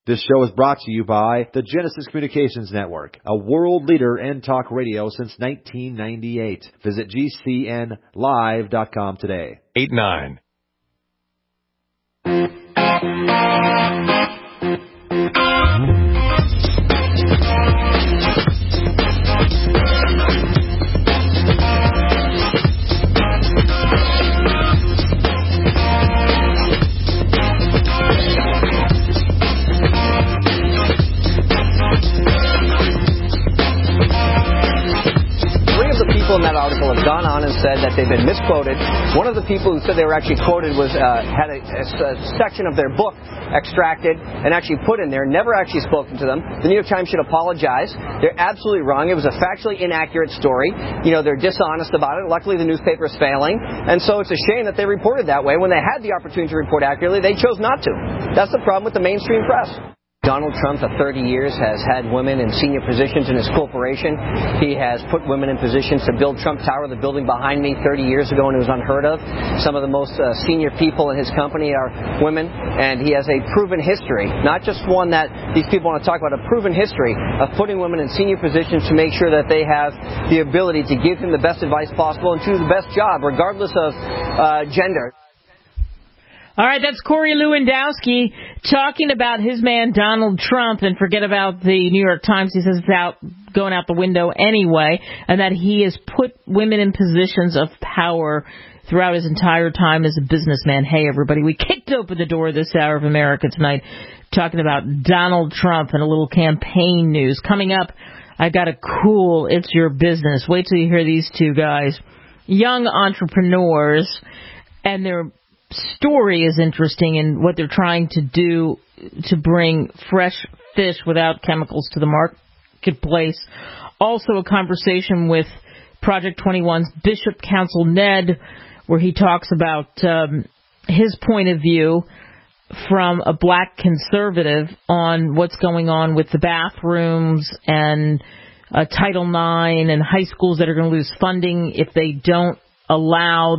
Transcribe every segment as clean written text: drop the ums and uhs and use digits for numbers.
This show is brought to you by the Genesis Communications Network, a world leader in talk radio since 1998. Visit GCNlive.com today. 89. In that article have gone on and said that they've been misquoted. One of the people who said they were actually quoted was had a section of their book extracted and actually put in there, never actually spoken to them. The New York Times should apologize. They're absolutely wrong. It was a factually inaccurate story. You know, they're dishonest about it. Luckily, the newspaper is failing. And so it's a shame that they reported that way. When they had the opportunity to report accurately, they chose not to. That's the problem with the mainstream press. Donald Trump, for 30 years, has had women in senior positions in his corporation. He has put women in positions to build Trump Tower, the building behind me, 30 years ago, and it was unheard of. Some of the most senior people in his company are women, and he has a proven history, not just one that these people want to talk about, a proven history of putting women in senior positions to make sure that they have the ability to give him the best advice possible and do the best job, regardless of gender. All right, that's Corey Lewandowski talking about his man Donald Trump, and forget about the New York Times. He says it's going out the window anyway, and that he has put women in positions of power throughout his entire time as a businessman. Hey, everybody, we kicked open the door this hour of America tonight talking about Donald Trump and a little campaign news. Coming up, I got a cool It's Your Business. Wait till you hear these two guys, young entrepreneurs, and their story is interesting in what they're trying to do to bring fresh fish without chemicals to the marketplace. Also a conversation with Project 21's Bishop Counsel Ned, where he talks about his point of view from a black conservative on what's going on with the bathrooms and Title IX and high schools that are going to lose funding if they don't allow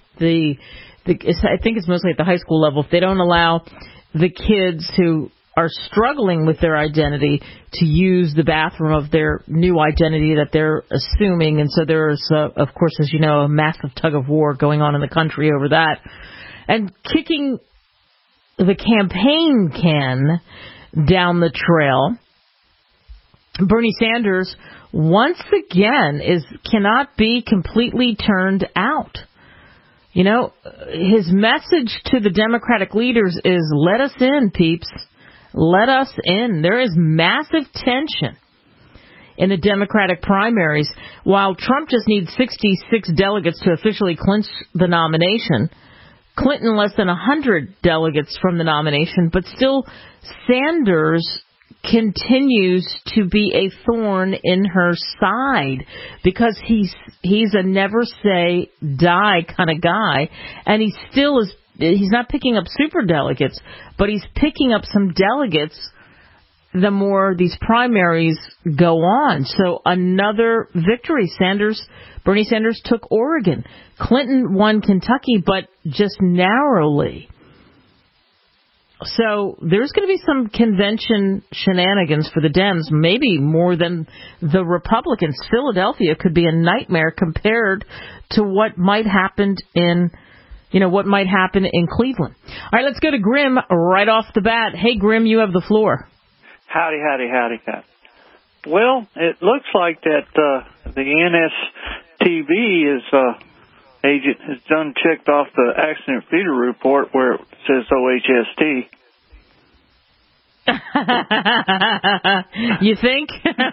I think it's mostly at the high school level. If they don't allow the kids who are struggling with their identity to use the bathroom of their new identity that they're assuming. And so there's, of course, as you know, a massive tug of war going on in the country over that. And kicking the campaign can down the trail, Bernie Sanders, once again, cannot be completely turned out. You know, his message to the Democratic leaders is, let us in, peeps. Let us in. There is massive tension in the Democratic primaries. While Trump just needs 66 delegates to officially clinch the nomination, Clinton less than 100 delegates from the nomination, but still Sanders continues to be a thorn in her side because he's a never say die kind of guy, and he's not picking up super delegates, but he's picking up some delegates the more these primaries go on. So another victory. Bernie Sanders took Oregon. Clinton won Kentucky, but just narrowly. So there's going to be some convention shenanigans for the Dems, maybe more than the Republicans. Philadelphia could be a nightmare compared to what might happen in Cleveland. All right, let's go to Grim right off the bat. Hey, Grim, you have the floor. Howdy. Well, it looks like that the NSTV agent has done checked off the accident feeder report where it says OHST. You think?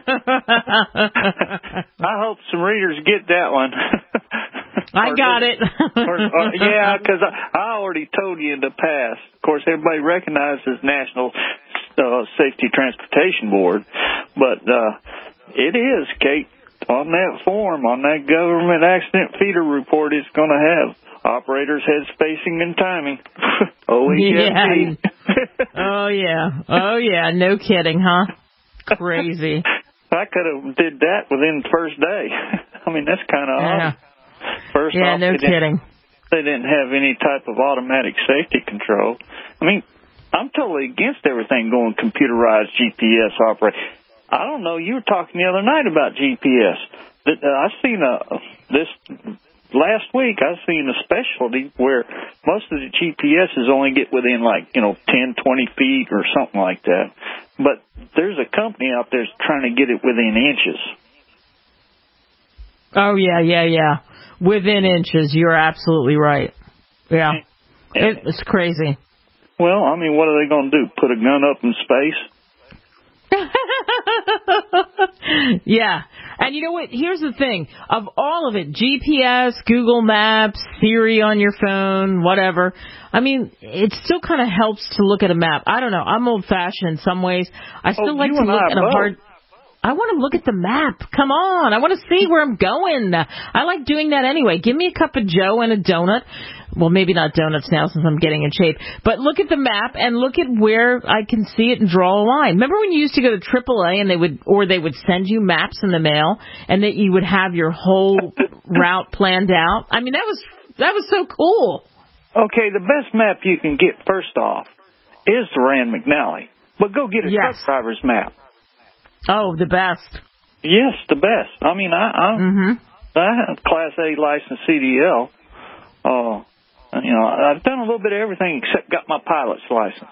I hope some readers get that one. I got it. Yeah, because I already told you in the past. Of course, everybody recognizes National Safety Transportation Board, but it is, Kate. On that form, on that government accident feeder report, it's going to have operators, heads, spacing, and timing. OHST. Yeah. Oh, yeah. No kidding, huh? Crazy. I could have did that within the first day. I mean, that's kind of odd. First off, no kidding. They didn't have any type of automatic safety control. I mean, I'm totally against everything going computerized GPS operate. I don't know. You were talking the other night about GPS. I've seen this last week. I've seen a specialty where most of the GPSs only get within 10, 20 feet or something like that. But there's a company out there that's trying to get it within inches. Oh yeah. Within inches. You're absolutely right. Yeah, it's crazy. Well, I mean, what are they going to do? Put a gun up in space? Yeah. And you know what? Here's the thing. Of all of it, GPS, Google Maps, Siri on your phone, whatever, I mean, it still kind of helps to look at a map. I don't know. I'm old-fashioned in some ways. I still like to look at a hard... I want to look at the map. Come on. I want to see where I'm going. I like doing that anyway. Give me a cup of Joe and a donut. Well, maybe not donuts now since I'm getting in shape. But look at the map and look at where I can see it and draw a line. Remember when you used to go to AAA and they would send you maps in the mail and that you would have your whole route planned out? I mean, that was so cool. Okay, the best map you can get first off is the Rand McNally. But go get a truck driver's map. Oh, the best. Yes, the best. I mean, I have Class A license CDL. I've done a little bit of everything except got my pilot's license.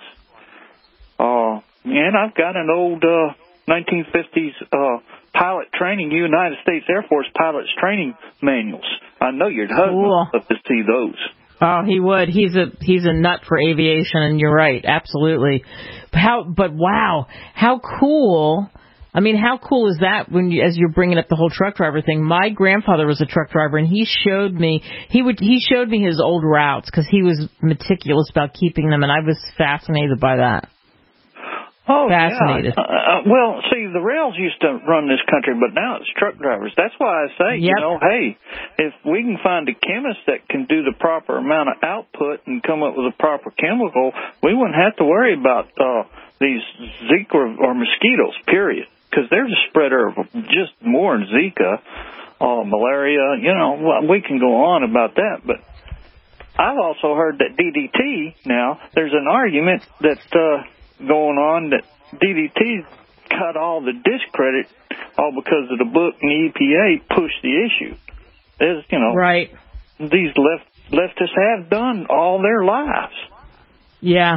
And I've got an old 1950s pilot training, United States Air Force pilot's training manuals. I know your husband would love to see those. Oh, he would. He's a nut for aviation, and you're right, absolutely. But wow, how cool! I mean, how cool is that as you're bringing up the whole truck driver thing? My grandfather was a truck driver, and he showed me his old routes because he was meticulous about keeping them, and I was fascinated by that. Oh, fascinated. Yeah. Well, see, the rails used to run this country, but now it's truck drivers. That's why I say, hey, if we can find a chemist that can do the proper amount of output and come up with a proper chemical, we wouldn't have to worry about these Zika or mosquitoes, period. Because they're the spreader of just more than Zika, malaria. We can go on about that. But I've also heard that DDT, now, there's an argument that's going on that DDT got all the discredit all because of the book and the EPA pushed the issue. As, right. These leftists have done all their lives. Yeah.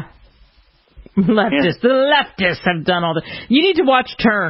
The leftists have done all the... You need to watch Turn.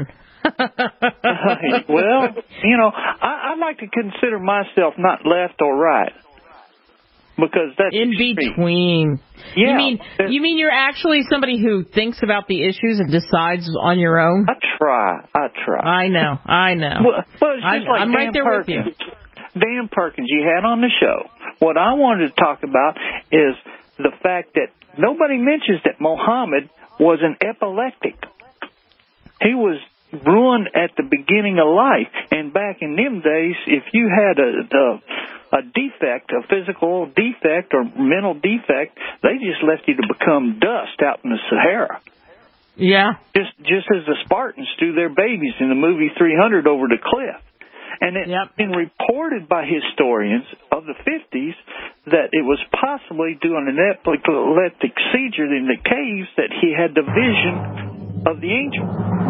Well, I'd like to consider myself not left or right. Because that's in between. Yeah. You mean you're actually somebody who thinks about the issues and decides on your own? I try. I know. Well, it's just like I'm right there Perkins. with you. Dan Perkins, you had on the show. What I wanted to talk about is the fact that nobody mentions that Muhammad was an epileptic. He was ruined at the beginning of life. And back in them days, if you had a defect, a physical defect or mental defect, they just left you to become dust out in the Sahara. Yeah. Just as the Spartans threw their babies in the movie 300 over the cliff. And it's been reported by historians of the 50s that it was possibly due an epileptic seizure in the caves that he had the vision of the angel.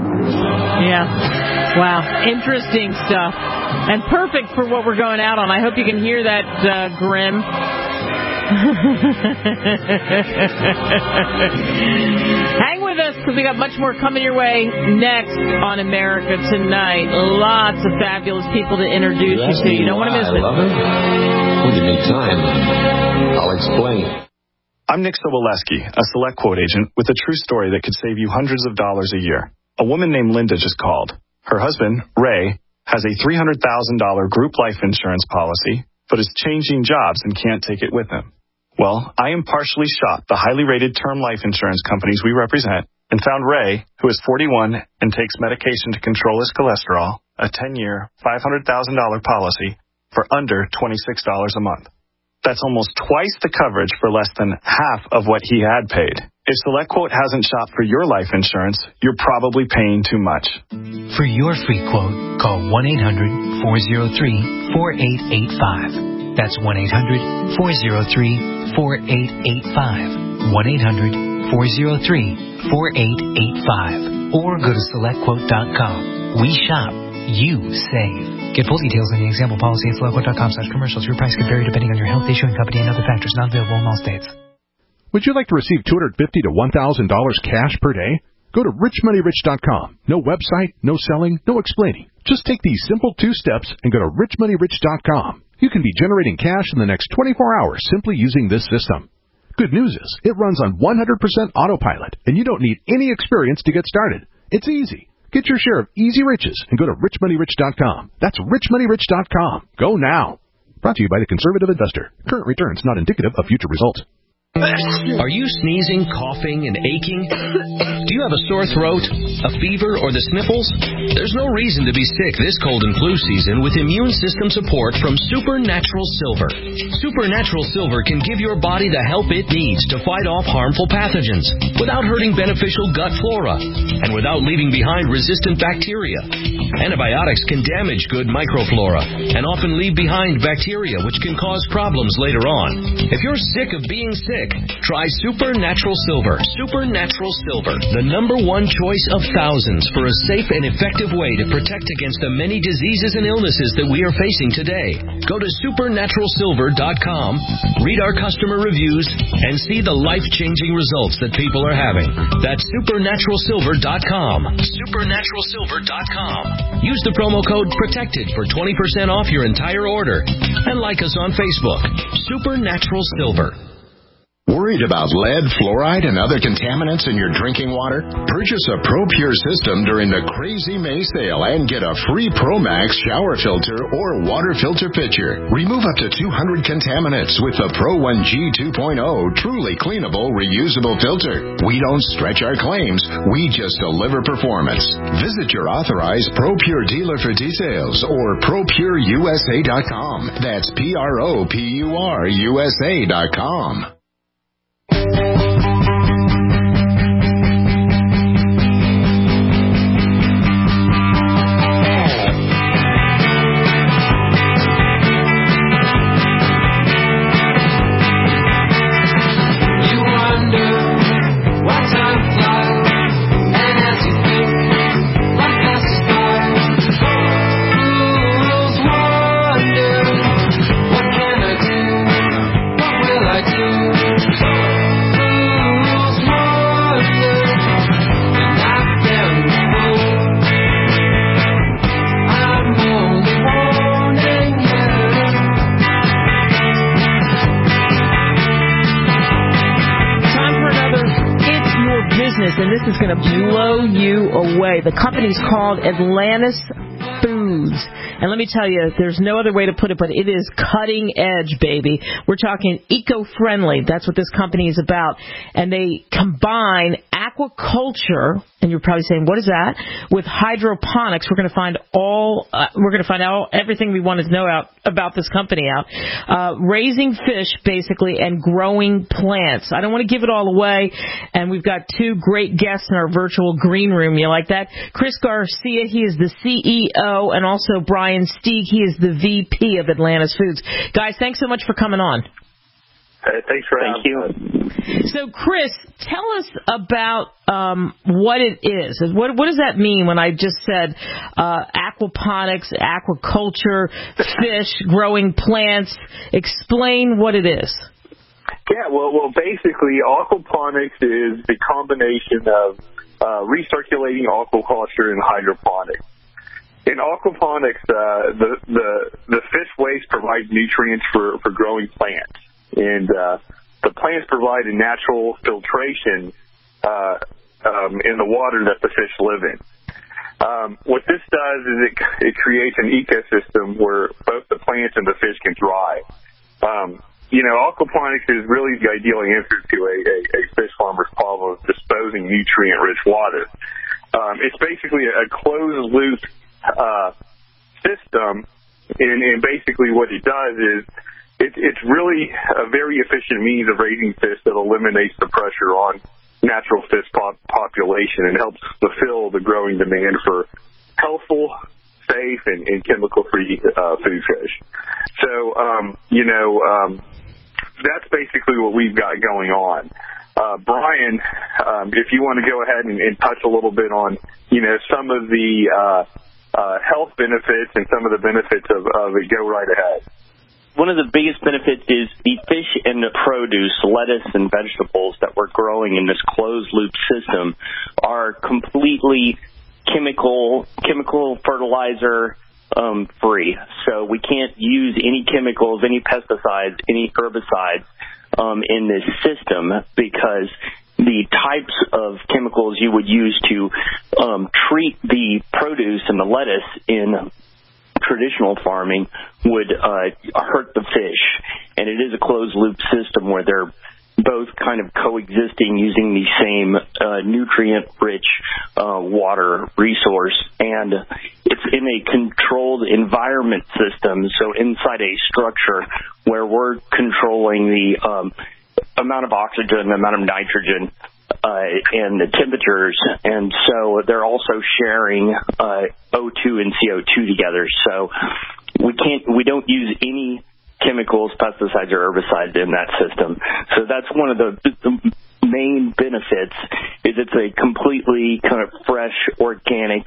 Yeah. Wow. Interesting stuff. And perfect for what we're going out on. I hope you can hear that, Grim. Hang with us because we got much more coming your way next on America Tonight. Lots of fabulous people to introduce you to. You don't want to miss it. I love it. When you need time, I'll explain. I'm Nick Soboleski, a Select Quote agent with a true story that could save you hundreds of dollars a year. A woman named Linda just called. Her husband, Ray, has a $300,000 group life insurance policy, but is changing jobs and can't take it with him. Well, I impartially shopped the highly rated term life insurance companies we represent and found Ray, who is 41 and takes medication to control his cholesterol, a 10-year, $500,000 policy for under $26 a month. That's almost twice the coverage for less than half of what he had paid. If SelectQuote hasn't shopped for your life insurance, you're probably paying too much. For your free quote, call 1-800-403-4885. That's 1-800-403-4885. 1-800 403-4885 or go to SelectQuote.com. We shop. You save. Get full details in the example policy at SelectQuote.com/commercials. Your price could vary depending on your health, issuing company, and other factors. Not available in all states. Would you like to receive $250 to $1,000 cash per day? Go to richmoneyrich.com. No website, no selling, no explaining. Just take these simple 2 steps and go to richmoneyrich.com. You can be generating cash in the next 24 hours simply using this system. Good news is, it runs on 100% autopilot, and you don't need any experience to get started. It's easy. Get your share of easy riches and go to richmoneyrich.com. That's richmoneyrich.com. Go now. Brought to you by the Conservative Investor. Current returns not indicative of future results. Are you sneezing, coughing, and aching? Do you have a sore throat, a fever, or the sniffles? There's no reason to be sick this cold and flu season with immune system support from Supernatural Silver. Supernatural Silver can give your body the help it needs to fight off harmful pathogens without hurting beneficial gut flora and without leaving behind resistant bacteria. Antibiotics can damage good microflora and often leave behind bacteria which can cause problems later on. If you're sick of being sick, try Supernatural Silver. Supernatural Silver, the #1 choice of thousands for a safe and effective way to protect against the many diseases and illnesses that we are facing today. Go to supernaturalsilver.com, read our customer reviews, and see the life-changing results that people are having. That's supernaturalsilver.com. Supernaturalsilver.com. Use the promo code PROTECTED for 20% off your entire order. And like us on Facebook. Supernatural Silver. Worried about lead, fluoride, and other contaminants in your drinking water? Purchase a ProPure system during the Crazy May sale and get a free ProMax shower filter or water filter pitcher. Remove up to 200 contaminants with the Pro 1G 2.0 truly cleanable, reusable filter. We don't stretch our claims. We just deliver performance. Visit your authorized ProPure dealer for details or ProPureUSA.com. That's ProPureUSA.com. And this is going to blow you away. The company's called Atlantis Foods. And let me tell you, there's no other way to put it, but it is cutting edge, baby. We're talking eco-friendly. That's what this company is about. And they combine aquaculture, and you're probably saying, what is that? With hydroponics. We're going to find out everything we wanted to know about this company out. Raising fish, basically, and growing plants. I don't want to give it all away. And we've got 2 great guests in our virtual green room. You like that? Chris Garcia, he is the CEO, and also Brian Stieg, he is the VP of Atlantis Foods. Guys, thanks so much for coming on. Thanks for having us. So, Chris, tell us about what it is. What does that mean when I just said aquaponics, aquaculture, fish, growing plants? Explain what it is. Yeah, well, basically, aquaponics is the combination of recirculating aquaculture and hydroponics. In aquaponics, the fish waste provides nutrients for growing plants, and the plants provide a natural filtration in the water that the fish live in. What this does is it creates an ecosystem where both the plants and the fish can thrive. Aquaponics is really the ideal answer to a fish farmer's problem of disposing nutrient-rich water. It's basically a closed-loop system, and basically what it does is it's really a very efficient means of raising fish that eliminates the pressure on natural fish population and helps fulfill the growing demand for healthful, safe, and chemical-free food fish. So, that's basically what we've got going on. Brian, if you want to go ahead and touch a little bit on, some of the health benefits and some of the benefits of it, go right ahead. One of the biggest benefits is the fish and the produce, lettuce and vegetables that we're growing in this closed-loop system are completely chemical fertilizer free. So we can't use any chemicals, any pesticides, any herbicides in this system, because the types of chemicals you would use to treat the produce and the lettuce in traditional farming would hurt the fish. And it is a closed-loop system where they're both kind of coexisting using the same nutrient-rich water resource. And it's in a controlled environment system, so inside a structure where we're controlling the amount of oxygen, the amount of nitrogen, and the temperatures, and so they're also sharing O2 and CO2 together. So we don't use any chemicals, pesticides, or herbicides in that system. So that's one of the main benefits. Is it's a completely kind of fresh, organic,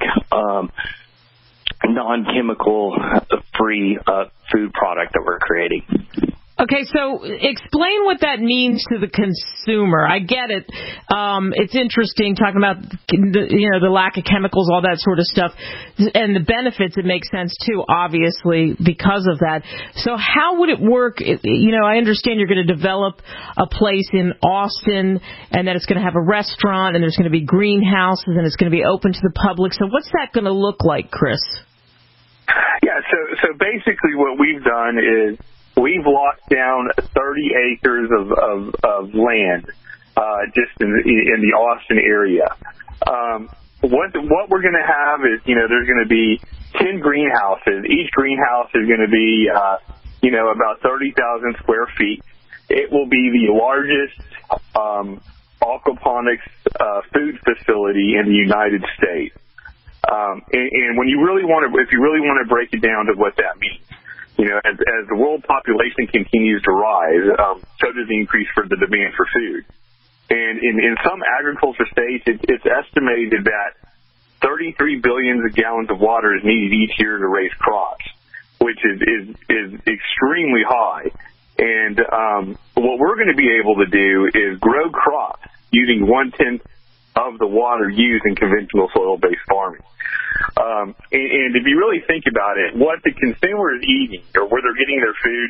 non-chemical free food product that we're creating. Okay, so explain what that means to the consumer. I get it. It's interesting talking about the lack of chemicals, all that sort of stuff, and the benefits. It makes sense too, obviously, because of that. So how would it work? I understand you're going to develop a place in Austin, and then it's going to have a restaurant, and there's going to be greenhouses, and it's going to be open to the public. So what's that going to look like, Chris? Yeah. So basically, what we've done is we've locked down 30 acres of land just in the Austin area. What we're going to have is, there's going to be 10 greenhouses. Each greenhouse is going to be, about 30,000 square feet. It will be the largest aquaponics food facility in the United States. And when you really want to, if you really want to break it down to what that means, as the world population continues to rise, so does the increase for the demand for food. And in some agriculture states, it's estimated that 33 billion gallons of water is needed each year to raise crops, which is extremely high. And what we're going to be able to do is grow crops using 1/10 of the water used in conventional soil-based farming. And if you really think about it, what the consumer is eating or where they're getting their food,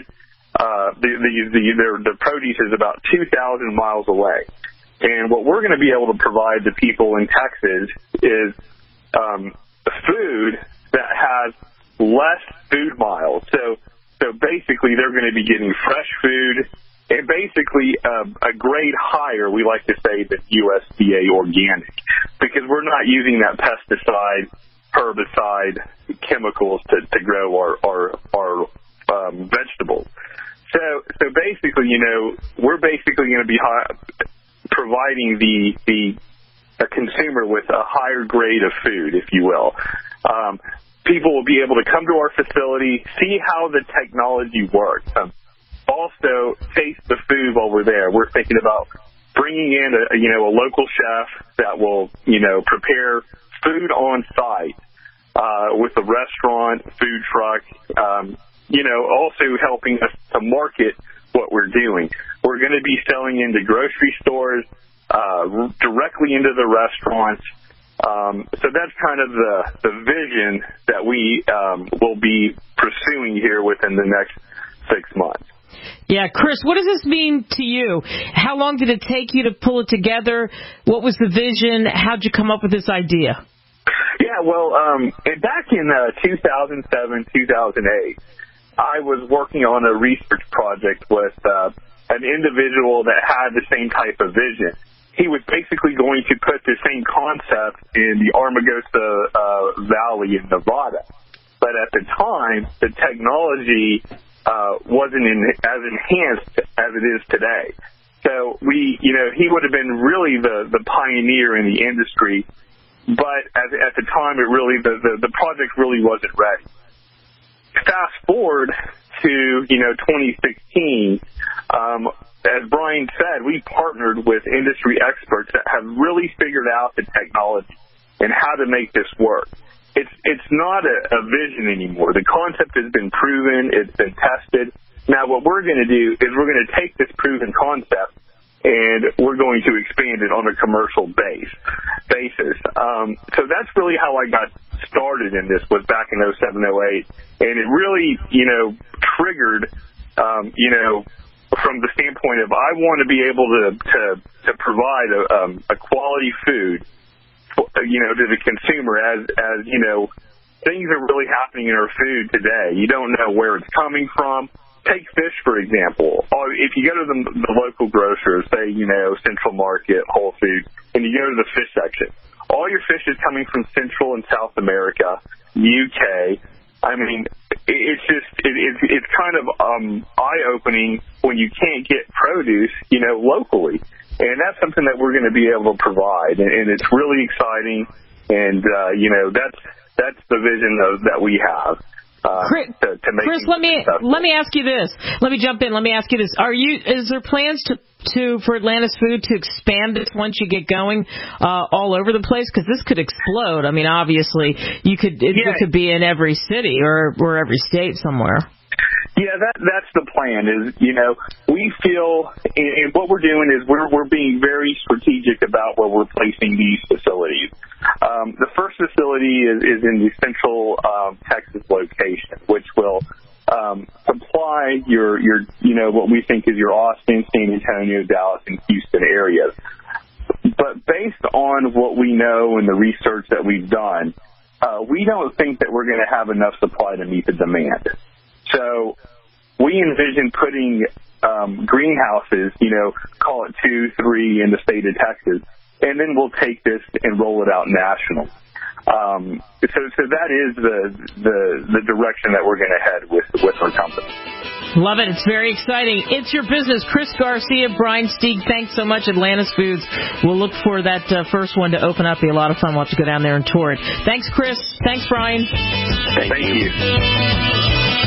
the produce is about 2,000 miles away. And what we're going to be able to provide to people in Texas is food that has less food miles. So basically, they're going to be getting fresh food and basically a grade higher, we like to say, than USDA organic, because we're not using that pesticide, herbicide, chemicals to grow our vegetables. So basically, we're basically going to be providing the consumer with a higher grade of food, if you will. People will be able to come to our facility, see how the technology works. Also, taste the food while we're there. We're thinking about bringing in a local chef that will prepare food on site with a restaurant, food truck. Also helping us to market what we're doing. We're going to be selling into grocery stores, directly into the restaurants. So that's kind of the vision that we will be pursuing here within the next 6 months. Yeah, Chris, what does this mean to you? How long did it take you to pull it together? What was the vision? How'd you come up with this idea? Yeah, well, back in 2007, 2008, I was working on a research project with an individual that had the same type of vision. He was basically going to put the same concept in the Armagosa Valley in Nevada. But at the time, the technology wasn't as enhanced as it is today. So he would have been really the pioneer in the industry. But at the time, the project really wasn't ready. Fast forward to, 2016, as Brian said, we partnered with industry experts that have really figured out the technology and how to make this work. It's not a vision anymore. The concept has been proven. It's been tested. Now what we're going to do is we're going to take this proven concept and we're going to expand it on a commercial basis. So that's really how I got started in this, was back in 07, 08. And it really, triggered, from the standpoint of I want to be able to provide a quality food, to the consumer as things are really happening in our food today. You don't know where it's coming from. Take fish, for example. If you go to the local grocers, say, Central Market, Whole Foods, and you go to the fish section, all your fish is coming from Central and South America, UK. I mean, it's kind of eye-opening when you can't get produce, locally. And that's something that we're going to be able to provide. And it's really exciting. And, that's the vision that we have. Chris, let me ask you this. Let me jump in. Let me ask you this. Is there plans for Atlantis Food to expand this once you get going all over the place? Because this could explode. I mean, obviously, it could be in every city or every state somewhere. Yeah, that's the plan. Is we feel, and what we're doing is we're being very strategic about where we're placing these facilities. The first facility is in the Central Texas location, which will supply your what we think is your Austin, San Antonio, Dallas, and Houston areas. But based on what we know and the research that we've done, we don't think that we're going to have enough supply to meet the demand. So we envision putting greenhouses, call it 2, 3 in the state of Texas, and then we'll take this and roll it out national. So that is the direction that we're going to head with our company. Love it. It's very exciting. It's your business. Chris Garcia, Brian Stieg, thanks so much, Atlantis Foods. We'll look for that first one to open up. Be a lot of fun. We'll have to go down there and tour it. Thanks, Chris. Thanks, Brian. Thank you.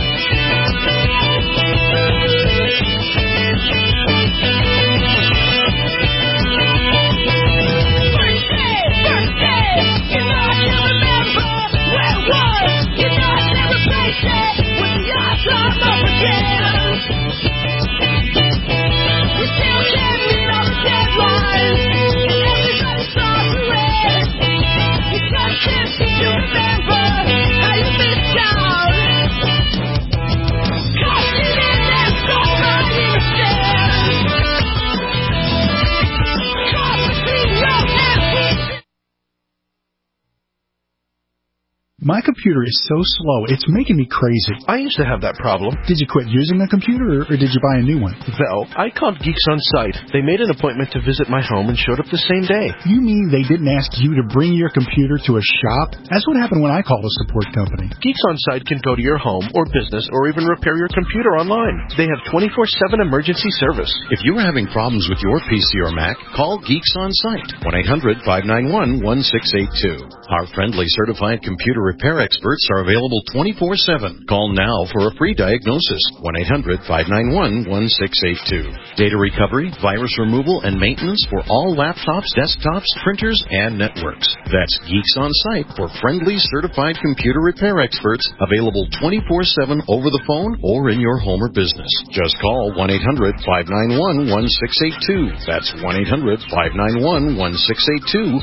My computer is so slow, it's making me crazy. I used to have that problem. Did you quit using the computer, or did you buy a new one? No, I called Geeks On Site. They made an appointment to visit my home and showed up the same day. You mean they didn't ask you to bring your computer to a shop? That's what happened when I called a support company. Geeks On Site can go to your home or business or even repair your computer online. They have 24/7 emergency service. If you are having problems with your PC or Mac, call Geeks On Site, 1-800-591-1682. Our friendly certified computer repair experts are available 24/7. Call now for a free diagnosis, 1-800-591-1682. Data recovery, virus removal, and maintenance for all laptops, desktops, printers, and networks. That's Geeks On Site for friendly certified computer repair experts, available 24/7 over the phone or in your home or business. Just call 1-800-591-1682. That's 1-800-591-1682,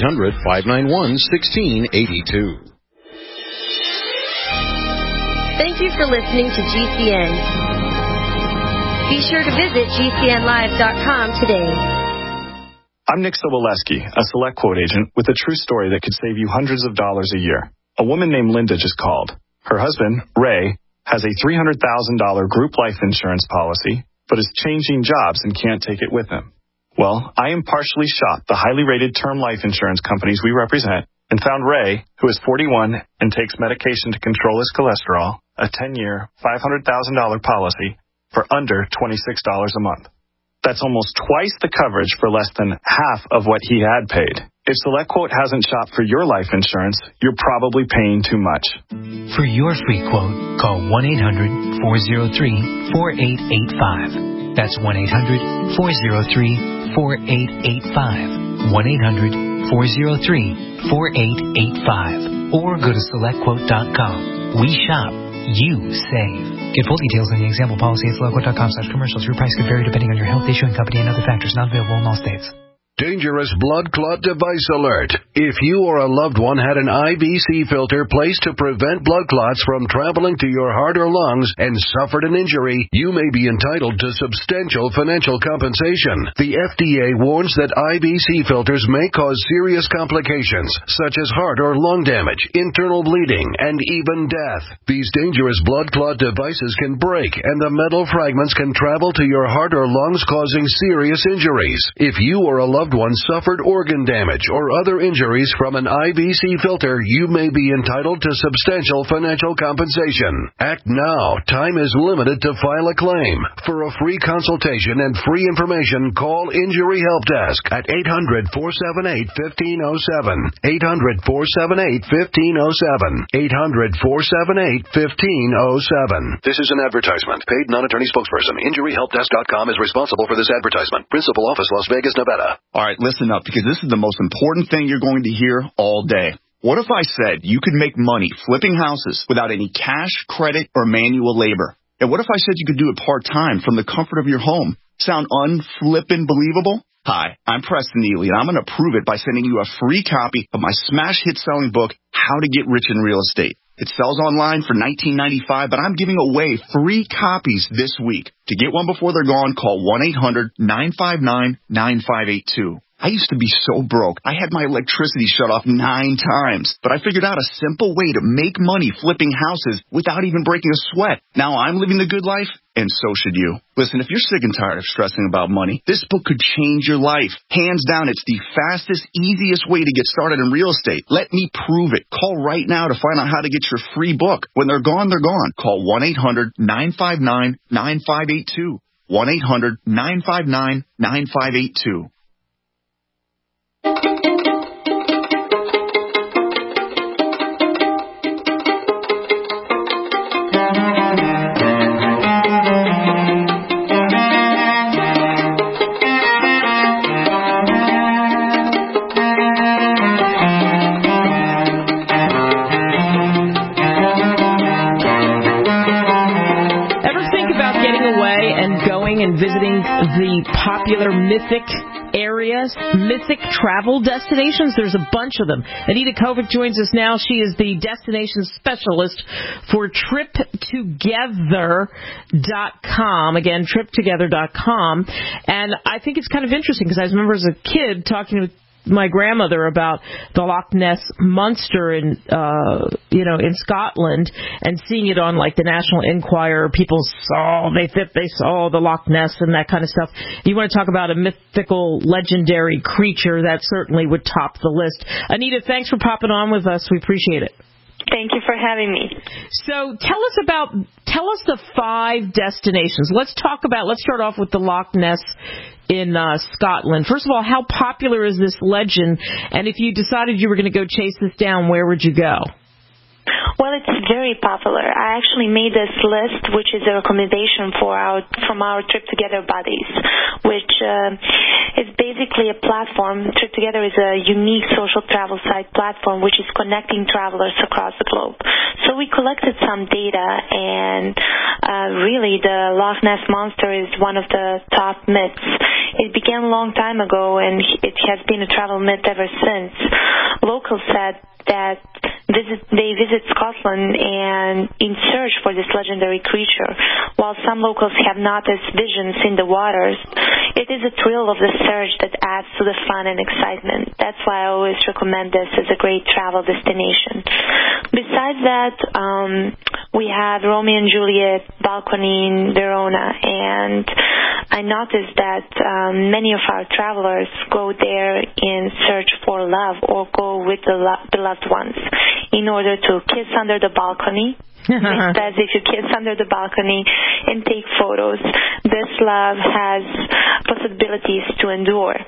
1-800-591-1682. Thank you for listening to GCN. Be sure to visit GCNlive.com today. I'm Nick Soboleski, a Select Quote agent with a true story that could save you hundreds of dollars a year. A woman named Linda just called. Her husband, Ray, has a $300,000 group life insurance policy, but is changing jobs and can't take it with him. Well, I impartially shopped the highly rated term life insurance companies we represent and found Ray, who is 41 and takes medication to control his cholesterol, a 10-year, $500,000 policy for under $26 a month. That's almost twice the coverage for less than half of what he had paid. If SelectQuote hasn't shopped for your life insurance, you're probably paying too much. For your free quote, call 1-800-403-4885. That's 1-800-403-4885. 1-800-403-4885. Or go to SelectQuote.com. We shop. You save. Get full details in the example policy at SelectQuote.com/commercials. Your price could vary depending on your health, issuing company, and other factors. Not available in all states. Dangerous blood clot device alert. If you or a loved one had an IVC filter placed to prevent blood clots from traveling to your heart or lungs and suffered an injury, you may be entitled to substantial financial compensation. The FDA warns that IVC filters may cause serious complications, such as heart or lung damage, internal bleeding, and even death. These dangerous blood clot devices can break, and the metal fragments can travel to your heart or lungs, causing serious injuries. If you or a loved one suffered organ damage or other injuries from an IVC filter, you may be entitled to substantial financial compensation. Act now. Time is limited to file a claim. For a free consultation and free information, call Injury Help Desk at 800-478-1507. 800-478-1507. 800-478-1507. This is an advertisement. Paid non-attorney spokesperson. InjuryHelpDesk.com is responsible for this advertisement. Principal office, Las Vegas, Nevada. All right, listen up, because this is the most important thing you're going to hear all day. What if I said you could make money flipping houses without any cash, credit, or manual labor? And what if I said you could do it part-time from the comfort of your home? Sound unflippin' believable? Hi, I'm Preston Neely, and I'm going to prove it by sending you a free copy of my smash hit selling book, How to Get Rich in Real Estate. It sells online for $19.95, but I'm giving away 3 copies this week. To get one before they're gone, call 1-800-959-9582. I used to be so broke, I had my electricity shut off 9 times. But I figured out a simple way to make money flipping houses without even breaking a sweat. Now I'm living the good life, and so should you. Listen, if you're sick and tired of stressing about money, this book could change your life. Hands down, it's the fastest, easiest way to get started in real estate. Let me prove it. Call right now to find out how to get your free book. When they're gone, they're gone. Call 1-800-959-9582. 1-800-959-9582. And visiting the popular mythic areas, mythic travel destinations. There's a bunch of them. Anita Kovic joins us now. She is the destination specialist for TripTogether.com. Again, TripTogether.com. And I think it's kind of interesting because I remember as a kid talking with my grandmother about the Loch Ness Monster in Scotland, and seeing it on like the National Enquirer. People they saw the Loch Ness and that kind of stuff. You want to talk about a mythical, legendary creature, that certainly would top the list. Anita, thanks for popping on with us. We appreciate it. Thank you for having me. So tell us the 5 destinations. Let's start off with the Loch Ness in Scotland. First of all, how popular is this legend? And if you decided you were going to go chase this down, where would you go? Well, it's very popular. I actually made this list, which is a recommendation from our Trip Together buddies, which is basically a platform. Trip Together is a unique social travel site platform which is connecting travelers across the globe. So we collected some data, and really the Loch Ness Monster is one of the top myths. It began a long time ago, and it has been a travel myth ever since. Locals said that they visit Scotland and in search for this legendary creature. While some locals have noticed visions in the waters, it is a thrill of the search that adds to the fun and excitement. That's why I always recommend this as a great travel destination. Besides that, we have Romeo and Juliet balcony in Verona, and I noticed that many of our travelers go there in search for love, or go with the beloved ones in order to kiss under the balcony. It says if you kiss under the balcony and take photos, this love has possibilities to endure.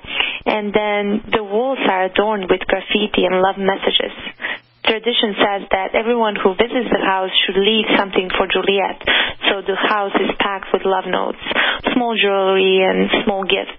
and then the walls are adorned with graffiti and love messages. Tradition says that everyone who visits the house should leave something for Juliet, so the house is packed with love notes, small jewelry, and small gifts.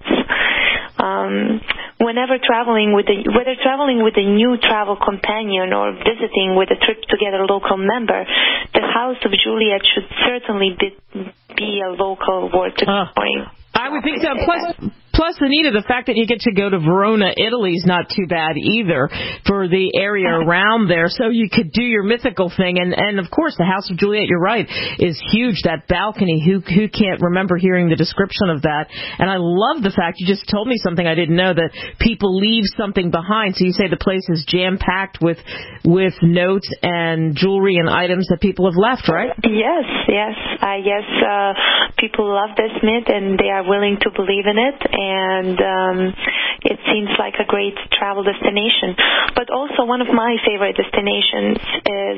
Whether traveling with a new travel companion or visiting with a Trip Together local member, the house of Juliet should certainly be a local worth exploring. I would think so. Plus, Anita, the fact that you get to go to Verona, Italy is not too bad either for the area around there. So you could do your mythical thing. And of course, the House of Juliet, you're right, is huge. That balcony, who can't remember hearing the description of that? And I love the fact you just told me something I didn't know, that people leave something behind. So you say the place is jam-packed with notes and jewelry and items that people have left, right? Yes. People love this myth, and they are willing to believe in it. And it seems like a great travel destination. But also one of my favorite destinations is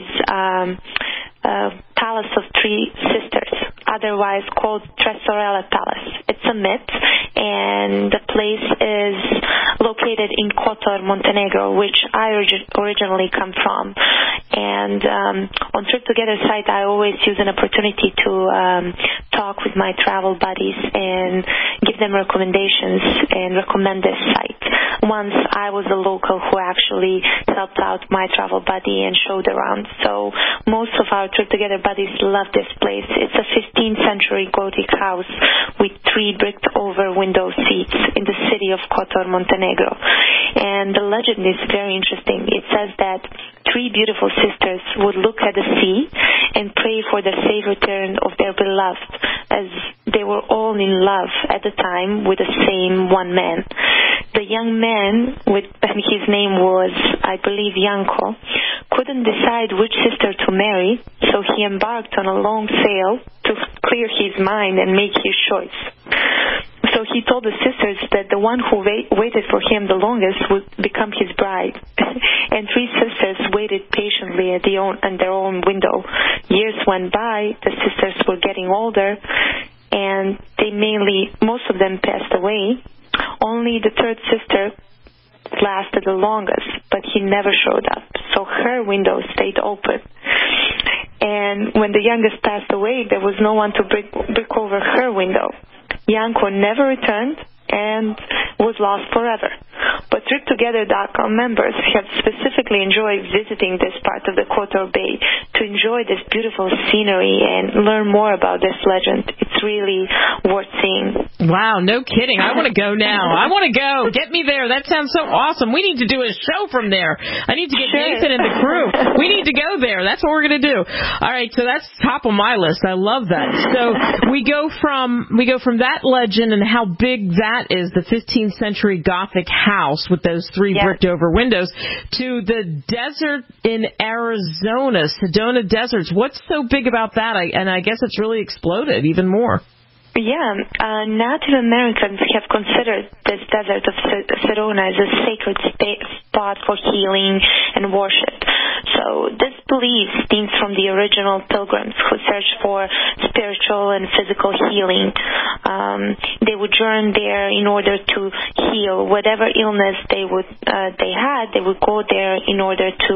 Palace of Three Sisters, otherwise called Tresorella Palace. It's a myth, and the place is located in Kotor, Montenegro, which I originally come from. And on Trip Together site, I always use an opportunity to talk with my travel buddies and give them recommendations and recommend this site. Once I was a local who actually helped out my travel buddy and showed around. So most of our Trip Together buddies love this place. It's a 15th century Gothic house with 3 bricked-over window seats in the city of Kotor, Montenegro. And the legend is very interesting. It says that 3 beautiful sisters would look at the sea and pray for the safe return of their beloved, as they were all in love at the time with the same one man. The young man, his name was, I believe, Janko, couldn't decide which sister to marry, so he embarked on a long sail to clear his mind and make his choice. So he told the sisters that the one who waited for him the longest would become his bride. And 3 sisters waited patiently at their own window. Years went by, the sisters were getting older, and most of them passed away. Only the 3rd sister lasted the longest, but he never showed up. So her window stayed open. And when the youngest passed away, there was no one to brick over her window. Janko never returned and was lost forever. But TripTogether.com members have specifically enjoyed visiting this part of the Kotor Bay to enjoy this beautiful scenery and learn more about this legend. It's really worth seeing. Wow, no kidding. I want to go now. I want to go. Get me there. That sounds so awesome. We need to do a show from there. I need to get Nathan and the crew. We need to go there. That's what we're going to do. All right, so that's top of my list. I love that. So we go from that legend and how big that is, the 15th century Gothic house with those 3 bricked over windows, to the desert in Arizona, Sedona Deserts. What's so big about that? I guess it's really exploded even more. Yeah, Native Americans have considered this desert of Sedona as a sacred spot for healing and worship. So this belief stems from the original pilgrims who searched for spiritual and physical healing. They would journey there in order to heal whatever illness they had. They would go there in order to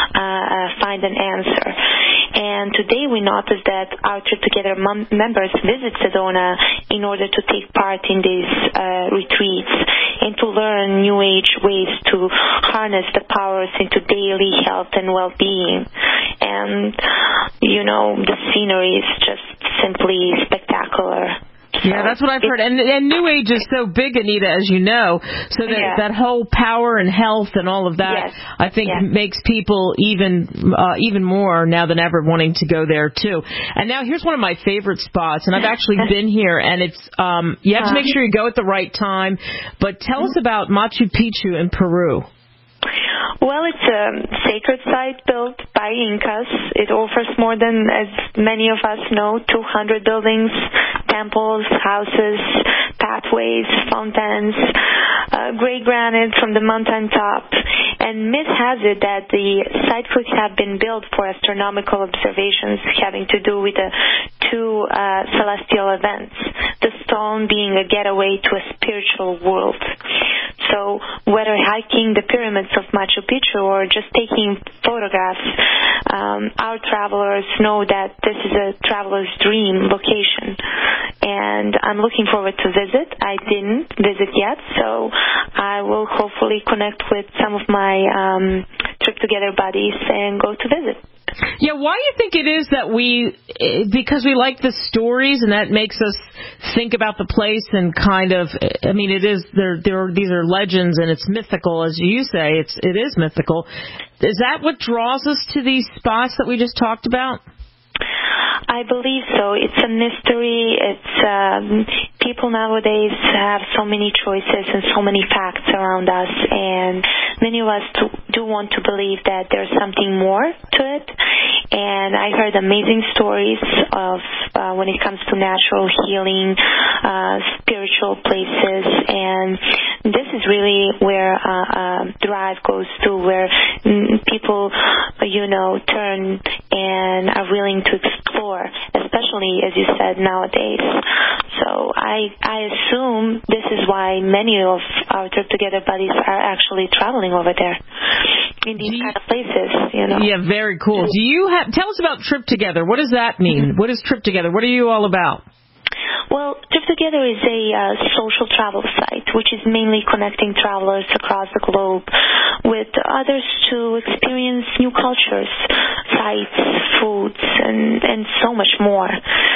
find an answer. And today we notice that our Trip Together members visit Sedona in order to take part in these retreats and to learn New Age ways to harness the powers into daily health and well-being. And, the scenery is just simply spectacular. Yeah, that's what I've heard. And New Age is so big, Anita, as you know, so that whole power and health and all of that, I think, makes people even more now than ever wanting to go there, too. And now here's one of my favorite spots, and I've actually been here, and it's you have to make sure you go at the right time. But tell us about Machu Picchu in Peru. Well, it's a sacred site built by Incas. It offers more than, as many of us know, 200 buildings, temples, houses, pathways, fountains, gray granite from the mountain top. And myth has it that the site could have been built for astronomical observations having to do with the 2 celestial events, the stone being a getaway to a spiritual world. So whether hiking the pyramids of Machu Picchu or just taking photographs, our travelers know that this is a traveler's dream location. And I'm looking forward to visit. I didn't visit yet, so I will hopefully connect with some of my Trip Together buddies and go to visit. Yeah, why do you think it is that because we like the stories and that makes us think about the place and kind of, I mean, it is, these are legends and it's mythical, as you say, it is mythical. Is that what draws us to these spots that we just talked about? I believe so. It's a mystery. It's people nowadays have so many choices and so many facts around us, and many of us do want to believe that there's something more to it. And I heard amazing stories of when it comes to natural healing, spiritual places, and this is really where Drive goes to, where people, turn and are willing to explore, especially, as you said, nowadays. So I assume this is why many of our Trip Together buddies are actually traveling over there in these kind of places, Yeah, very cool. Tell us about Trip Together. What does that mean? What is Trip Together? What are you all about? Well, Trip Together is a social travel site, which is mainly connecting travelers across the globe with others to experience new cultures, sites, foods, and so much more.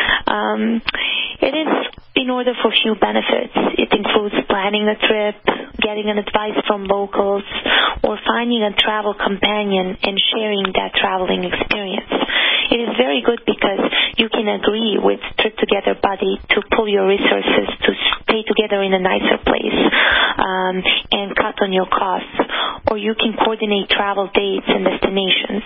It is in order for few benefits. It includes planning a trip, getting an advice from locals, or finding a travel companion and sharing that traveling experience. It is very good because you can agree with Trip Together buddy to pull your resources to stay together in a nicer place and cut on your costs, or you can coordinate travel dates and destinations.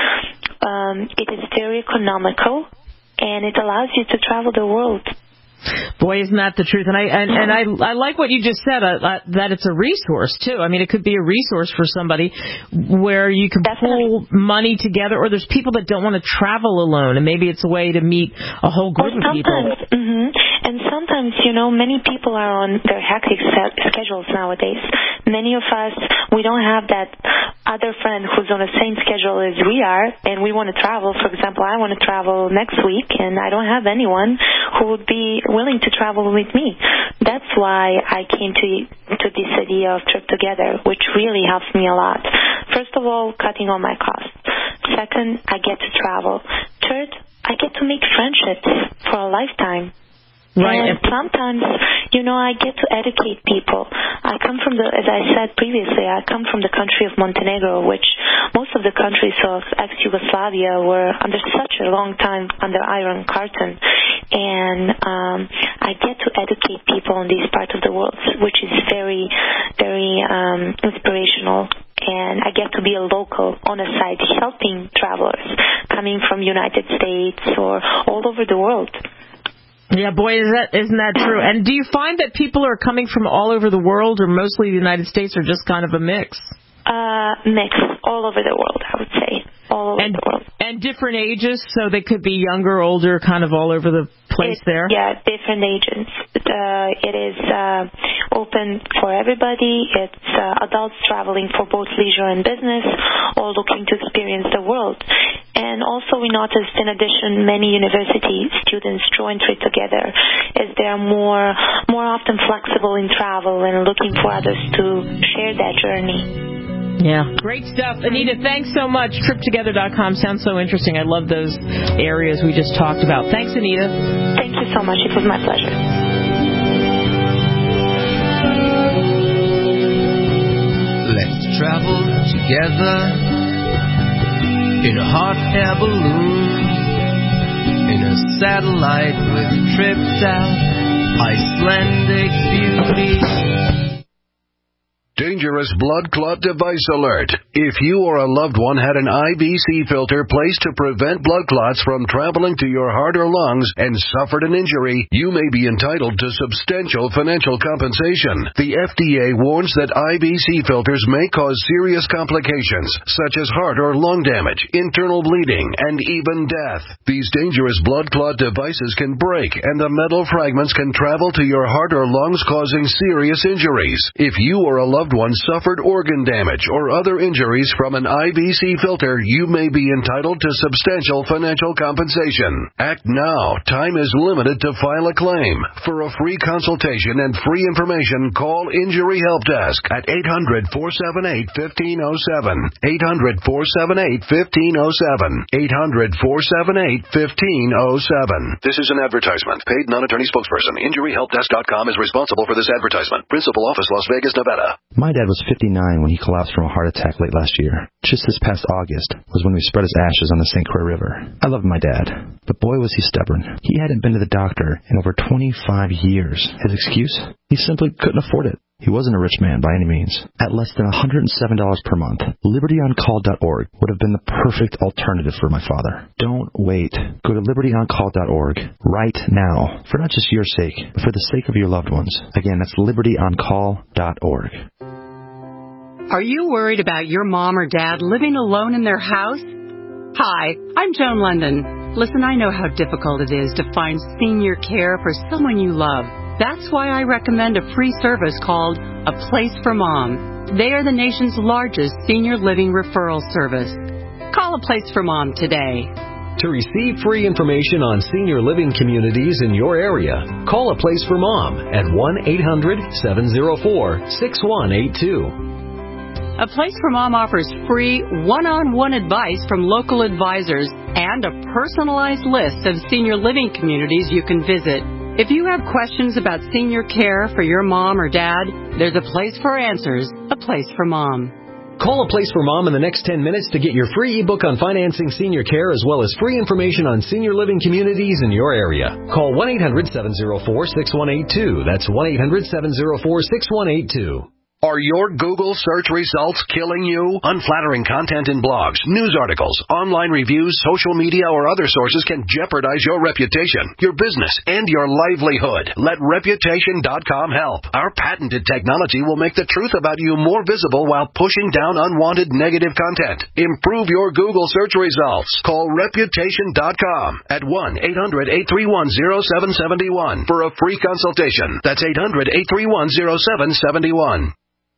It is very economical, and it allows you to travel the world. Boy, isn't that the truth? And I like what you just said, that it's a resource too. I mean, it could be a resource for somebody where you can pull money together, or there's people that don't want to travel alone, and maybe it's a way to meet a whole group of people. And sometimes, many people are on their hectic schedules nowadays. Many of us, we don't have that other friend who's on the same schedule as we are, and we want to travel. For example, I want to travel next week, and I don't have anyone who would be willing to travel with me. That's why I came to this idea of Trip Together, which really helps me a lot. First of all, cutting all my costs. Second, I get to travel. Third, I get to make friendships for a lifetime. Right. And sometimes, I get to educate people. I come from as I said previously, I come from the country of Montenegro, which most of the countries of ex-Yugoslavia were under such a long time under Iron Curtain. And I get to educate people in this part of the world, which is very, very inspirational. And I get to be a local on a site helping travelers coming from United States or all over the world. Yeah, boy, isn't that true? And do you find that people are coming from all over the world, or mostly the United States, or just kind of a mix? Mix, all over the world, I would say. All over the world. And different ages, so they could be younger, older, kind of all over the place there? Yeah, different ages. It is open for everybody. It's adults traveling for both leisure and business, or looking to experience the world. And also we noticed, in addition, many university students join Trip Together as they are more often flexible in travel and looking for others to share that journey. Yeah. Great stuff. Anita, thanks so much. TripTogether.com sounds so interesting. I love those areas we just talked about. Thanks, Anita. Thank you so much. It was my pleasure. Let's travel together in a hot air balloon, in a satellite with tripped out Icelandic beauty. Dangerous blood clot device alert. If you or a loved one had an IVC filter placed to prevent blood clots from traveling to your heart or lungs and suffered an injury, you may be entitled to substantial financial compensation. The FDA warns that IVC filters may cause serious complications, such as heart or lung damage, internal bleeding, and even death. These dangerous blood clot devices can break, and the metal fragments can travel to your heart or lungs, causing serious injuries. If you or a loved one suffered organ damage or other injuries from an IVC filter, you may be entitled to substantial financial compensation. Act now. Time is limited to file a claim. For a free consultation and free information, call Injury Help Desk at 800-478-1507. 800-478-1507. 800-478-1507. This is an advertisement. Paid non-attorney spokesperson. InjuryHelpDesk.com is responsible for this advertisement. Principal office, Las Vegas, Nevada. My dad was 59 when he collapsed from a heart attack late last year. Just this past August was when we spread his ashes on the St. Croix River. I loved my dad, but boy was he stubborn. He hadn't been to the doctor in over 25 years. His excuse? He simply couldn't afford it. He wasn't a rich man by any means. At less than $107 per month, LibertyOnCall.org would have been the perfect alternative for my father. Don't wait. Go to LibertyOnCall.org right now, for not just your sake, but for the sake of your loved ones. Again, that's LibertyOnCall.org. Are you worried about your mom or dad living alone in their house? Hi, I'm Joan London. Listen, I know how difficult it is to find senior care for someone you love. That's why I recommend a free service called A Place for Mom. They are the nation's largest senior living referral service. Call A Place for Mom today. To receive free information on senior living communities in your area, call A Place for Mom at 1-800-704-6182. A Place for Mom offers free one-on-one advice from local advisors and a personalized list of senior living communities you can visit. If you have questions about senior care for your mom or dad, there's a place for answers, A Place for Mom. Call A Place for Mom in the next 10 minutes to get your free ebook on financing senior care as well as free information on senior living communities in your area. Call 1-800-704-6182. That's 1-800-704-6182. Are your Google search results killing you? Unflattering content in blogs, news articles, online reviews, social media, or other sources can jeopardize your reputation, your business, and your livelihood. Let Reputation.com help. Our patented technology will make the truth about you more visible while pushing down unwanted negative content. Improve your Google search results. Call Reputation.com at 1-800-831-0771 for a free consultation. That's 800-831-0771.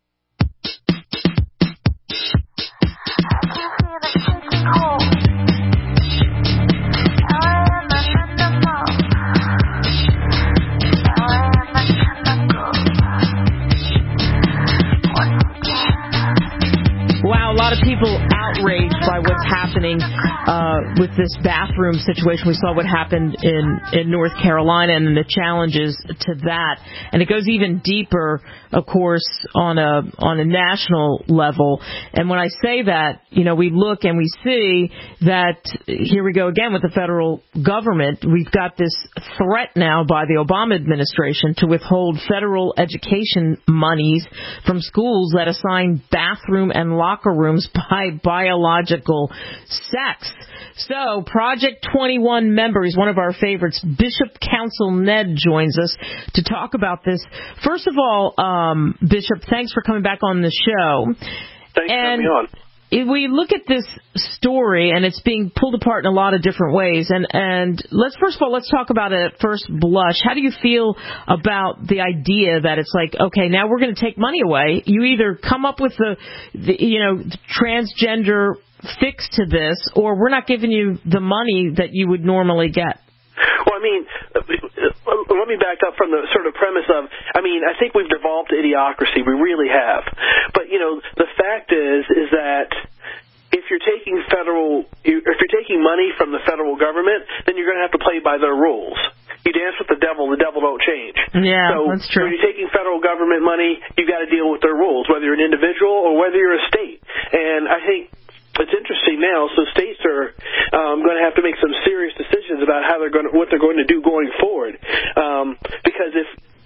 People outraged by what's happening with this bathroom situation. We saw what happened in North Carolina and the challenges to that. And it goes even deeper, of course, on a national level. And when I say that, we look and we see that here we go again with the federal government. We've got this threat now by the Obama administration to withhold federal education monies from schools that assign bathroom and locker rooms by biological sex. So, Project 21 member, he's one of our favorites, Bishop Counsel Ned joins us to talk about this. First of all, Bishop, thanks for coming back on the show. Thanks for having me on. If we look at this story, and it's being pulled apart in a lot of different ways, and let's talk about it at first blush. How do you feel about the idea that it's like, okay, now we're going to take money away. You either come up with the transgender fix to this, or we're not giving you the money that you would normally get. Well, let me back up from the sort of premise of, I think we've devolved to idiocracy. We really have. But, the fact is that if you're taking money from the federal government, then you're going to have to play by their rules. You dance with the devil don't change. Yeah, so that's true. When you're taking federal government money, you've got to deal with their rules, whether you're an individual or whether you're a state. And I think it's interesting now. So states are going to have to make some serious decisions about what they're going to do going forward. Because if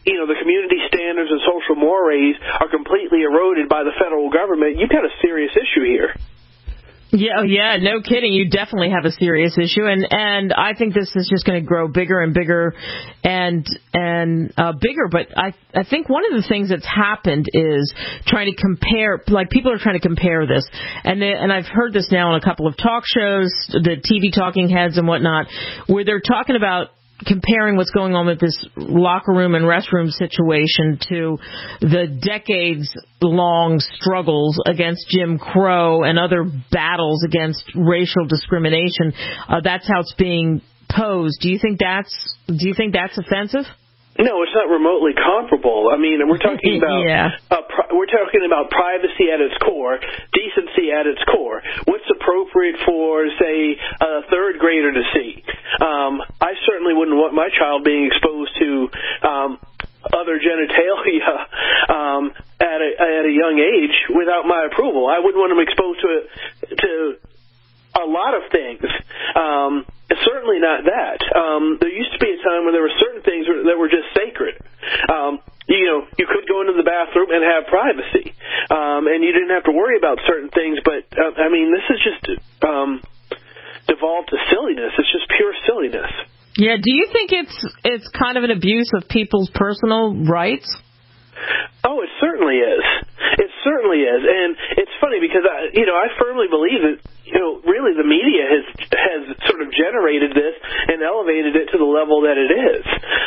the community standards and social mores are completely eroded by the federal government, you've got a serious issue here. Yeah, no kidding. You definitely have a serious issue, and I think this is just going to grow bigger and bigger and bigger. But I think one of the things that's happened is trying to compare, like people are trying to compare this, and I've heard this now on a couple of talk shows, the TV talking heads and whatnot, where they're talking about comparing what's going on with this locker room and restroom situation to the decades-long struggles against Jim Crow and other battles against racial discrimination. That's how it's being posed. Do you think that's offensive? No, it's not remotely comparable. I mean, we're talking about we're talking about privacy at its core, decency at its core. What's appropriate for, say, a third grader to see? I certainly wouldn't want my child being exposed to other genitalia at a young age without my approval. I wouldn't want him exposed to a lot of things. Certainly not that. There used to be a time when there were certain things that were just sacred. You could go into the bathroom and have privacy, and you didn't have to worry about certain things. But this is just devolved to silliness. It's just pure silliness. Yeah. Do you think it's kind of an abuse of people's personal rights? Oh, it certainly is. It certainly is, and it's funny because I firmly believe that really the media has sort of generated this and elevated it to the level that it is.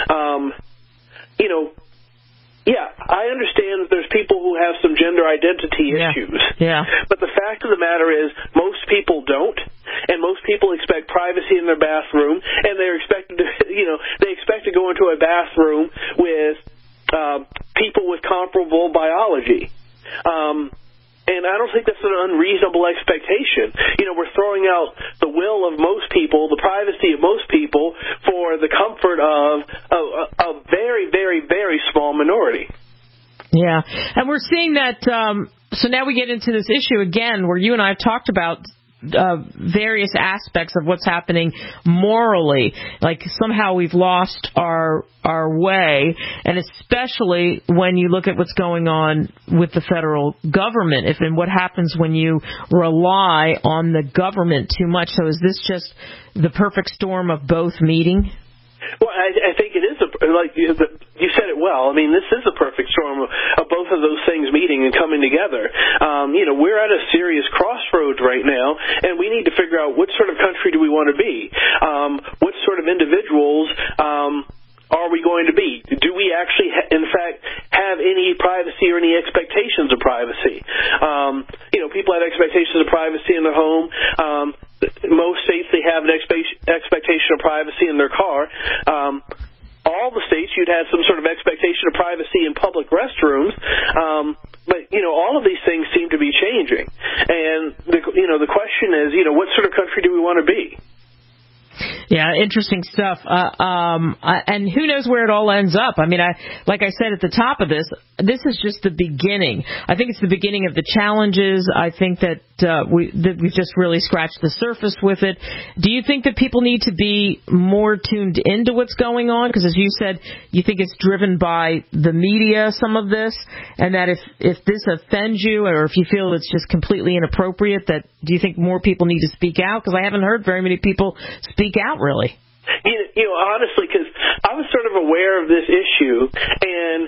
I understand that there's people who have some gender identity issues. Yeah. But the fact of the matter is, most people don't, and most people expect privacy in their bathroom, and they expect to go into a bathroom with people with comparable biology. And I don't think that's an unreasonable expectation. We're throwing out the will of most people, the privacy of most people, for the comfort of a very, very, very small minority. Yeah, and we're seeing that. So now we get into this issue again, where you and I have talked about various aspects of what's happening morally, like somehow we've lost our way, and especially when you look at what's going on with the federal government, and what happens when you rely on the government too much. So is this just the perfect storm of both meeting? Well, I think it is, like you said it well. I mean, this is a perfect storm of both of those things meeting and coming together. We're at a serious crossroads right now, and we need to figure out what sort of country do we want to be? What sort of individuals are we going to be? Do we actually, in fact, have any privacy or any expectations of privacy? People have expectations of privacy in their home. Most states, they have an expectation of privacy in their car. All the states, you'd have some sort of expectation of privacy in public restrooms. But all of these things seem to be changing. And the question is, what sort of country do we want to be? Yeah, interesting stuff. And who knows where it all ends up. I mean, like I said at the top of this is just the beginning. I think it's the beginning of the challenges. I think that we've just really scratched the surface with it. Do you think that people need to be more tuned into what's going on? Because as you said, you think it's driven by the media, some of this, and that if this offends you or if you feel it's just completely inappropriate, that do you think more people need to speak out? Because I haven't heard very many people speak out, really. Honestly, because I was sort of aware of this issue, and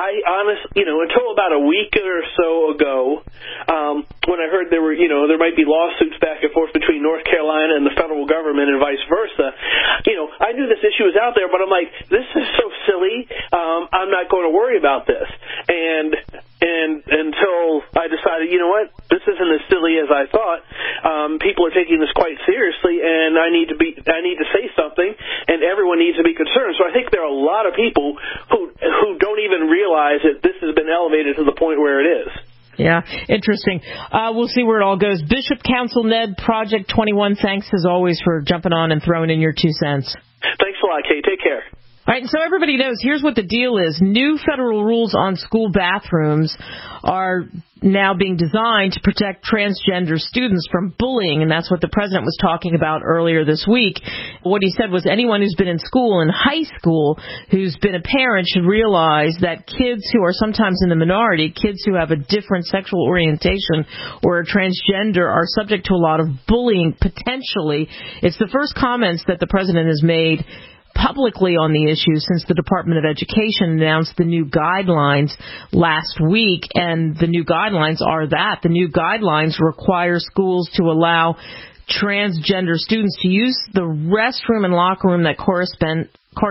until about a week or so ago, when I heard there might be lawsuits back and forth between North Carolina and the federal government and vice versa, I knew this issue was out there, but I'm like, this is so silly, I'm not going to worry about this. And until I decided, this isn't as silly as I thought. People are taking this quite seriously, and I need to say something, and everyone needs to be concerned. So I think there are a lot of people who don't even realize that this has been elevated to the point where it is. Yeah, interesting. We'll see where it all goes. Bishop Counsel Ned, Project 21, thanks as always for jumping on and throwing in your 2 cents. Thanks a lot, Kate. Take care. All right, and so everybody knows, here's what the deal is. New federal rules on school bathrooms are now being designed to protect transgender students from bullying, and that's what the president was talking about earlier this week. What he said was anyone who's been in school, in high school, who's been a parent should realize that kids who are sometimes in the minority, kids who have a different sexual orientation or are transgender, are subject to a lot of bullying, potentially. It's the first comments that the president has made publicly on the issue since the Department of Education announced the new guidelines last week, and the new guidelines are that. The new guidelines require schools to allow transgender students to use the restroom and locker room that correspond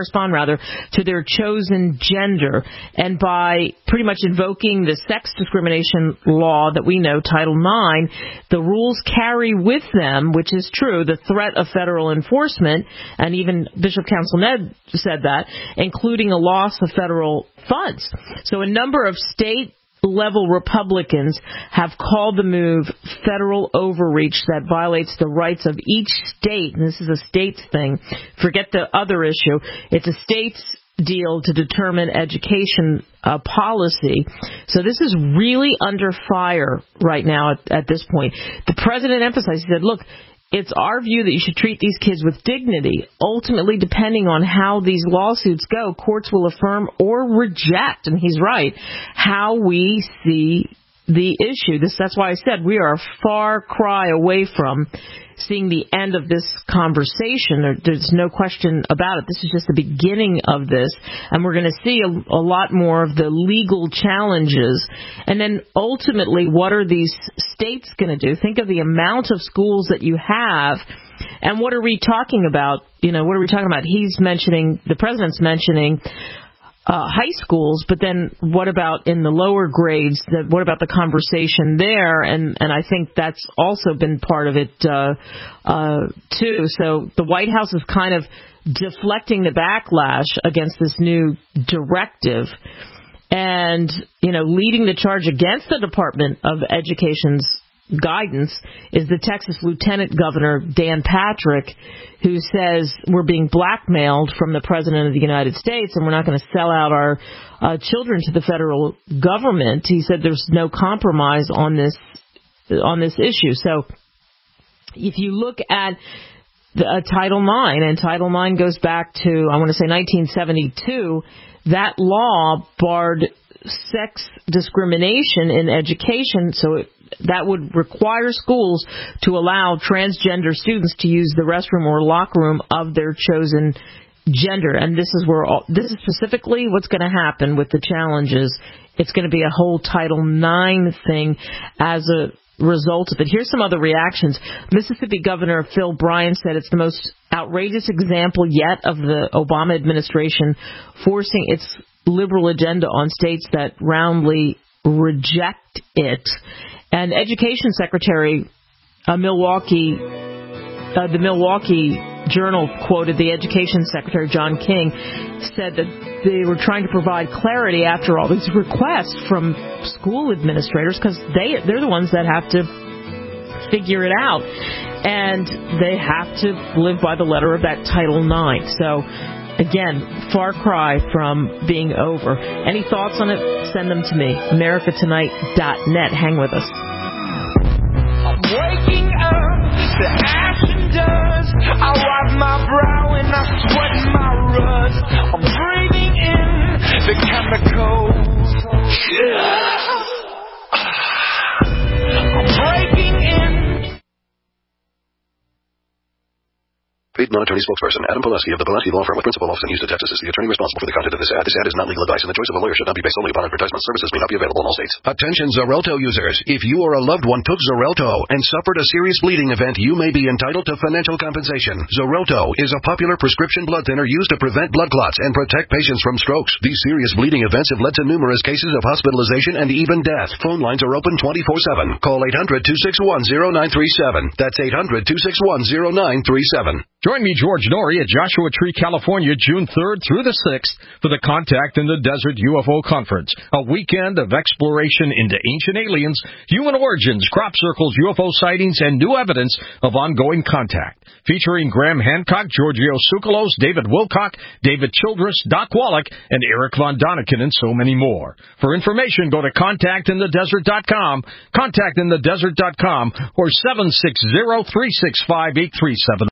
to their chosen gender, and by pretty much invoking the sex discrimination law that we know, Title IX, the rules carry with them, which is true, the threat of federal enforcement, and even Bishop Counsel Ned said that, including a loss of federal funds. So a number of state-level Republicans have called the move federal overreach that violates the rights of each state, and this is a state's thing. Forget the other issue. It's a state's deal to determine education policy. So this is really under fire right now at this point. The president emphasized, he said, look, it's our view that you should treat these kids with dignity. Ultimately, depending on how these lawsuits go, courts will affirm or reject, and he's right, how we see the issue. That's why I said we are a far cry away from seeing the end of this conversation. There's no question about it. This is just the beginning of this, and we're going to see a lot more of the legal challenges. And then ultimately, what are these states going to do? Think of the amount of schools that you have, and what are we talking about? What are we talking about? The president's mentioning high schools, but then what about in the lower grades? What about the conversation there? And I think that's also been part of it too. So the White House is kind of deflecting the backlash against this new directive, and leading the charge against the Department of Education's guidance is the Texas Lieutenant Governor Dan Patrick, who says we're being blackmailed from the President of the United States and we're not going to sell out our children to the federal government. He said there's no compromise on this issue. So if you look at Title IX, and Title IX goes back to, I want to say 1972, that law barred sex discrimination in education, so that would require schools to allow transgender students to use the restroom or locker room of their chosen gender. And this is specifically what's going to happen with the challenges. It's going to be a whole Title IX thing as a result of it. Here's some other reactions. Mississippi Governor Phil Bryant said it's the most outrageous example yet of the Obama administration forcing its liberal agenda on states that roundly reject it. And Education Secretary, the Milwaukee Journal quoted the Education Secretary, John King, said that they were trying to provide clarity after all these requests from school administrators, because they're the ones that have to figure it out, and they have to live by the letter of that Title IX. So, again, far cry from being over. Any thoughts on it? Send them to me. AmericaTonight.net. Hang with us. I'm waking up to ash and dust. I wipe my brow and I sweat my rust. I'm breathing in the chemicals. I'm breaking in. Paid non-attorney spokesperson Adam Pulaski of the Pulaski Law Firm with principal office in Houston, Texas, is the attorney responsible for the content of this ad. This ad is not legal advice, and the choice of a lawyer should not be based solely upon advertisement. Services may not be available in all states. Attention Xarelto users. If you or a loved one took Xarelto and suffered a serious bleeding event, you may be entitled to financial compensation. Xarelto is a popular prescription blood thinner used to prevent blood clots and protect patients from strokes. These serious bleeding events have led to numerous cases of hospitalization and even death. Phone lines are open 24/7. Call 800-261-0937. That's 800-261-0937. Join me, George Norrie, at Joshua Tree, California, June 3rd through the 6th for the Contact in the Desert UFO Conference, a weekend of exploration into ancient aliens, human origins, crop circles, UFO sightings, and new evidence of ongoing contact. Featuring Graham Hancock, Giorgio Tsoukalos, David Wilcock, David Childress, Doc Wallach, and Eric Von Daniken, and so many more. For information, go to contactinthedesert.com, contactinthedesert.com, or 760-365-8379.